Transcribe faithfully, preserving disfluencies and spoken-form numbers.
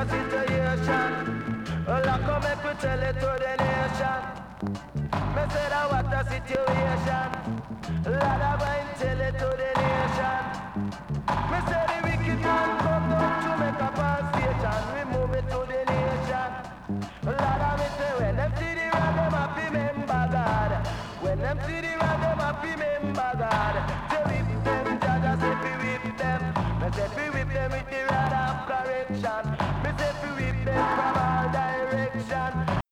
a situation. Lock up, make we tell it to the nation. Me say that what a situation. Lord of mine, tell it to the nation. Me say the wicked man come down to make a pass station. We move it to the nation. Lord of me say when them see the road, them happy remember God. When them see the road, them happy remember God. Say whip them, Jaja say we whip them. Me say we whip them with the